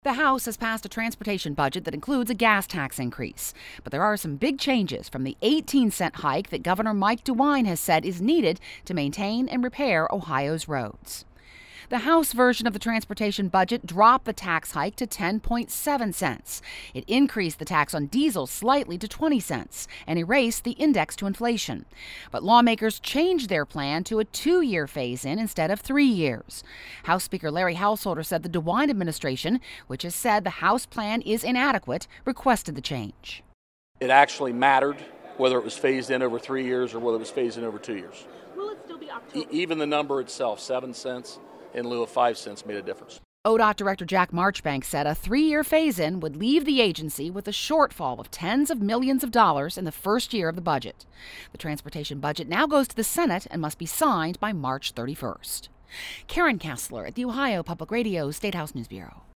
The House has passed a transportation budget that includes a gas tax increase. But there are some big changes from the 18-cent hike that Governor Mike DeWine has said is needed to maintain and repair Ohio's roads. The House version of the transportation budget dropped the tax hike to 10.7 cents. It increased the tax on diesel slightly to 20 cents and erased the index to inflation. But lawmakers changed their plan to a 2-year phase-in instead of 3 years. House Speaker Larry Householder said the DeWine administration, which has said the House plan is inadequate, requested the change. It actually mattered whether it was phased in over 3 years or whether it was phased in over 2 years. Will it still be October? Even the number itself, 7 cents, in lieu of 5 cents, made a difference. ODOT Director Jack Marchbank said a 3-year phase-in would leave the agency with a shortfall of tens of millions of dollars in the first year of the budget. The transportation budget now goes to the Senate and must be signed by March 31st. Karen Kessler at the Ohio Public Radio State House News Bureau.